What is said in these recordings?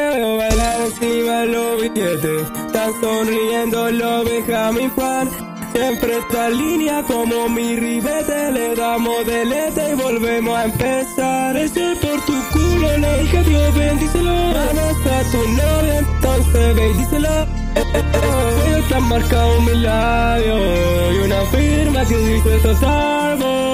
veo bailar encima los billetes. Están sonriendo los Benjamin Fan. Siempre esta línea como mi ribete. Le damos delete y volvemos a empezar. Ese por tu culo le dije Dios bendícelo. Vamos a tu novia, entonces ve y díselo. Está marcado en mi labio y una firma que dice Total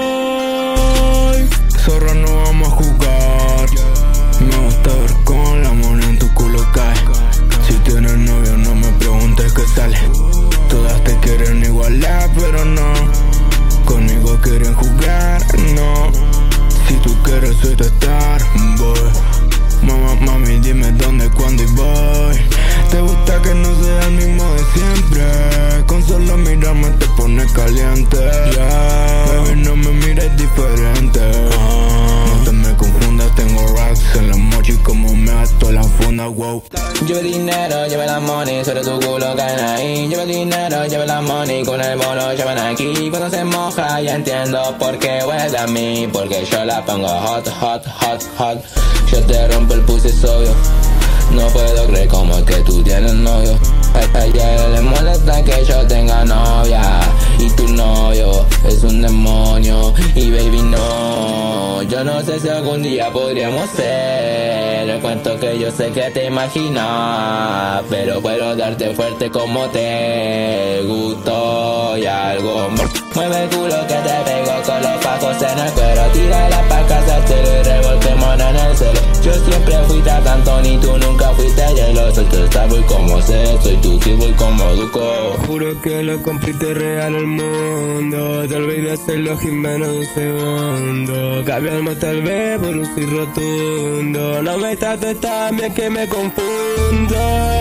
Boy. Zorra, no vamos a jugar. Me gusta ver con la moneda en tu culo cae. Si tienes novio no me preguntes qué sale. Todas te quieren igualar pero no. Conmigo quieren jugar, no. Si tú quieres soy tu star boy. Mami dime dónde, cuándo y voy. Te gusta que no sea el mismo de siempre. Con solo mirarme te pone caliente. Baby no me mires diferente. No te me confundas, tengo racks en la mochi como me ato la funda, wow. Lleve dinero, lleve la money, sobre tu culo caen ahí. Lleve dinero, lleve la money, con el bono llevan aquí. Cuando se moja ya entiendo por qué huele a mí. Porque yo la pongo hot, hot, hot, hot. Yo te rompo el pussy, es obvio. No puedo creer como es que tú tienes novio. A ella le molesta que yo tenga novia y tu novio es un demonio. Y baby no, yo no sé si algún día podríamos ser el cuento que yo sé que te imaginas. Pero puedo darte fuerte como te gustó y algo más. Mueve el culo que te pego con los fajos en el cuero. Tira la paca, hacértelo y revolquemos en el suelo. Yo siempre fui tratantón y tú nunca fuiste hielo. Soy tu star boy como sé, soy tu killboy como Duco. Juro que lo compré te regalo el mundo. Te olvides hacerlo en menos de un segundo. Cambiarme tal vez por un sí rotundo. No me trates tan bien que me confundo.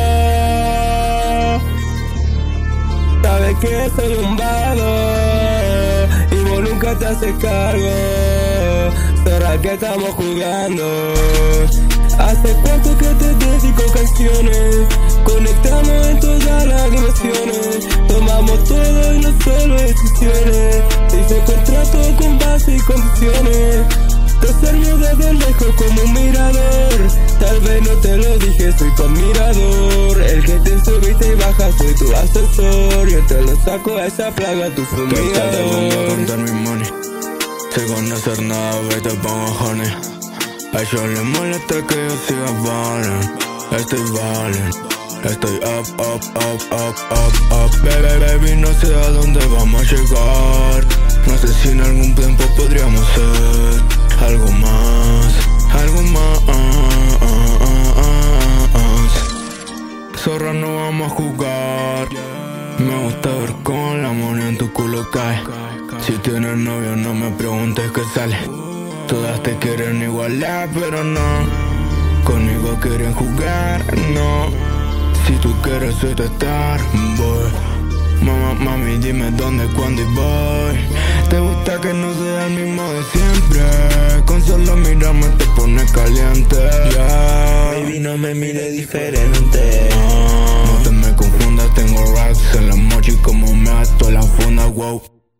Sabes que soy un vago y vos nunca te haces cargo. Será que estamos jugando. Hace cuánto que te dedico canciones. Conectamos en todas las dimensiones. Tomamos todo y no solo decisiones. Hice contrato con base y condiciones. Te observo desde lejos como un mirador. Tal vez no te lo dije, soy tu admirador. El que te subiste y baja, soy tu asesor. Yo te lo saco a esa plaga, tu fumigador. Te vengo a contar mi money. Sin hacer nada, ve te pongo honey. A ellos les molesta que yo siga ballin'. Estoy ballin'. Estoy up, up, up, up, up, up. Baby, no sé a dónde vamos a llegar. No sé si en algún tiempo podríamos ser algo más, algo más. Zorra, no vamos a jugar. Me gusta ver con la moneda en tu culo cae. Si tienes novio no me preguntes qué sale. Todas te quieren igualar pero no. Conmigo quieren jugar, no. Si tú quieres soy tu star boy. Mami dime dónde, cuándo y voy. Te gusta que no sea el mismo de siempre. Con solo mirarme te pone